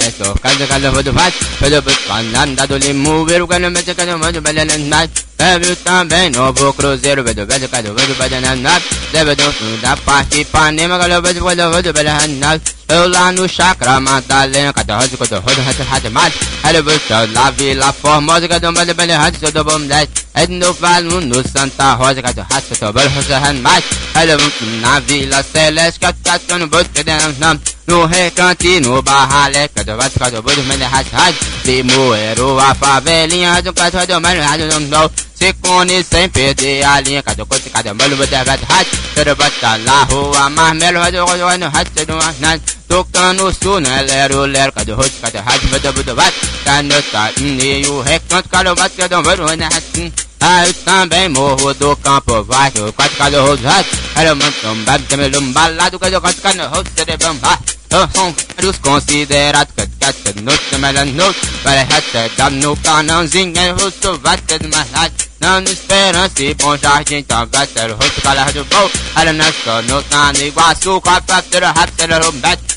Esto, cada rodo vai, pelo cananda do limo, ver o cano mete cada mano belena night. Eu também novo cruzeiro, vedo velho, cada rodo banana. Deve da parte Ipanema, cada rodo belena. Eu lá no Chakra Madalena, cada rodo, hot mais. Era você lá Vila Formosa, cada um beleza bem rádio, todo bom 10. É no Vale, no Santa Rosa, cada raça, todo bom, rosa mais. Era na Vila Celeste, cada no bote, cada no Recanto, no Barralé, cada vaso, cada bote, mas é rádio. Limoeiro, a favelinha, rádio, cada mais, rádio, não. Ciclone sem perder a linha, cada coisa, cada molho, bota rádio, cada bota lá, rua, Marmelo, rádio, rádio, todo mais. Tocando o sul, né, lero, cada rosto, cada rádio, bota, vai. Tá no o Recanto, cada vaso, cada molho, né, rádio. Eu também morro do campo, vai, que eu quase cada rosto, rádio. Era muito bem, também lumbalado, cada coisa, cada rosto, cada bamba. São vários considerados, cada noite, também na noite. Para recetar no canãozinho, é o rosto, vai, cada mais rádio. Dando esperança e bom jardim, então vai ser o rosto, cada rádio bom. Era nessa noite, no Iguaçu, com a papeira, rápido, era o beto.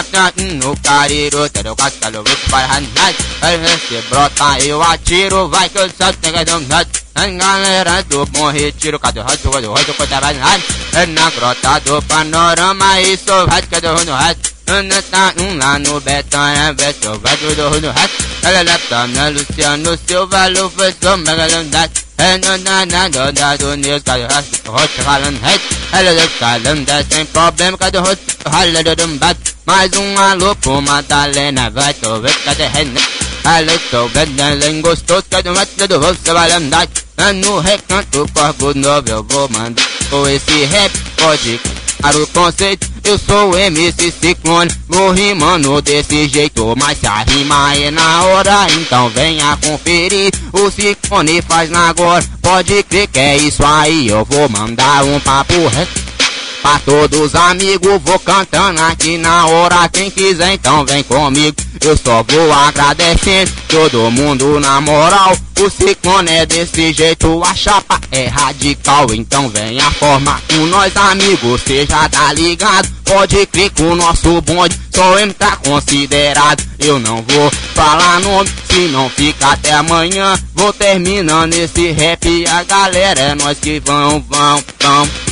No Cariru, ter o castelo, rosto, para a rádio. Se brota, eu atiro, vai que eu salto, tem que dar um rádio. A galera do Bom Retiro, cada rosto, cada rádio. É na grota do Panorama, isso, rádio, cada rádio. Lá no Betanha, Beto, vai do Rudo Hat. Ela leva na Luciano Silva, Lufeção, Megalondade. É do News, cada rosto, falando hat. Ela leva sem problema, cada rosto, rala do Dumbat. Mais alô pro Madalena, vai to ver, cada renda. Ela tô vendo, gostoso, cada rosto do rosto, valendade. No Recanto, Corpo Novo, eu vou mandar com esse rap, pode para o conceito. Eu sou o MC Ciclone, vou rimando desse jeito, mas se a rima é na hora, então venha conferir. O Ciclone faz na agora, pode crer que é isso aí. Eu vou mandar um papo reto pra todos os amigos, vou cantando aqui na hora. Quem quiser então vem comigo, eu só vou agradecendo todo mundo na moral. O Ciclone é desse jeito, a chapa é radical, então venha formar com nós amigos, cê já tá ligado. Pode crer com o nosso bonde, só ele tá considerado. Eu não vou falar nome, se não fica até amanhã. Vou terminando esse rap, a galera é nós que vão.